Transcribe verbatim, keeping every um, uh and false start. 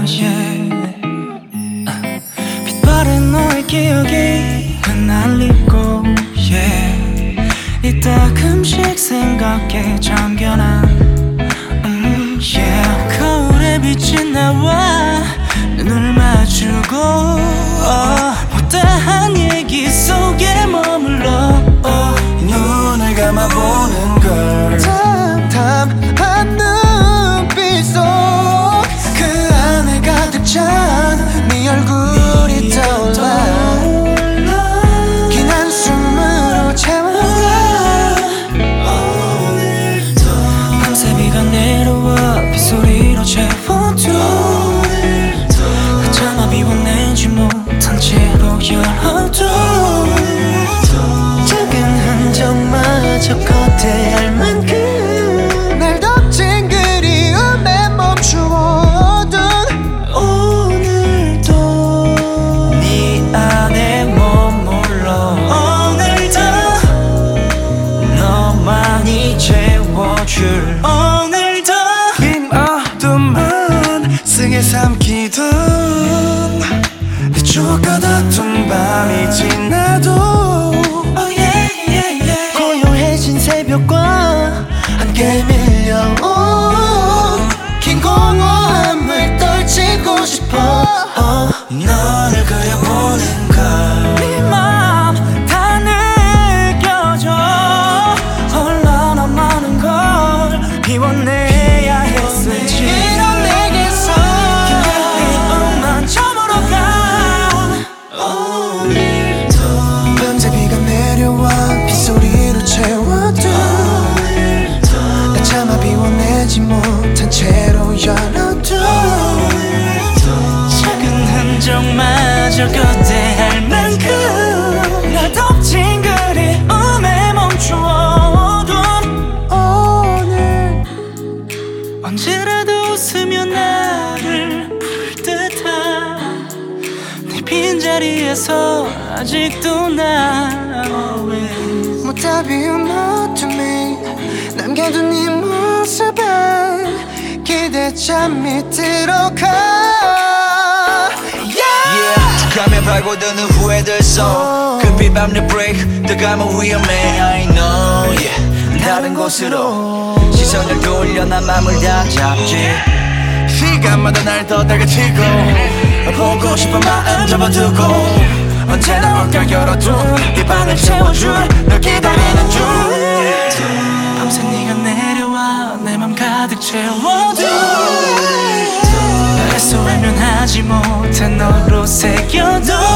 yeah. 빛바랜 너의 기억이 흩날리고 yeah. 이따금씩 생각에 잠겨나 음, yeah. 거울에 비친 나와 눈을 마주고 어, 못다한 얘기 속에 머물러 어, 눈을 감아보는 걸 담담한 눈빛 속 그 안에 가득 찬 네 얼굴이 떠올라 긴 한숨으로 채워가 밤새 비가 내려와 빗소리로 채워도 차마 비워내지 못한 채로 열어도 작은 흔적마저 거대할 만큼 날 덮친 그리움에 멈추어둔 오늘도 네 안에 머물러 오늘도 너만이 채워줄 오늘도 긴 어둠은 승에 삼키던 내 추억과 다툰 밤이 지나도 oh yeah, yeah, yeah. 고요해진 새벽과 함께 밀려온 긴 공허함을 떨치고 싶어 oh. 너를 그려보는 걸 네 맘 다 느껴져 얼마나 많은 걸 비워내야 했을지 이런 내게서 그리움만 저물어가 오늘도 밤새 비가 내려와 빗소리로 채워도 나 차마 비워내지 못한 채로 열어도 작은 흔적마저 거대할 만큼 날 덮친 그리움에 멈추어둔 오늘 언제라도 웃으며 나를 부를 듯한 내 빈자리에서 아직도 나 always 못다 비운 어둠이 남겨둔 네 모습에 기대참 밑으로 가 yeah. 가면 파고드는 후회들 속 급히 밟는 브레이크 더 가면 위험해 I know yeah. 다른 곳으로 시선을 돌려 난 맘을 다 잡지 시간마다 날 더 다가치고 보고 싶은 마음 접어두고 언제나 옷결 열어둔 네 방을 채워줄 널 기다리는 중 밤새 네가 내려와 내 맘 가득 채워도 애써 외면하지 못해 너로 새겨도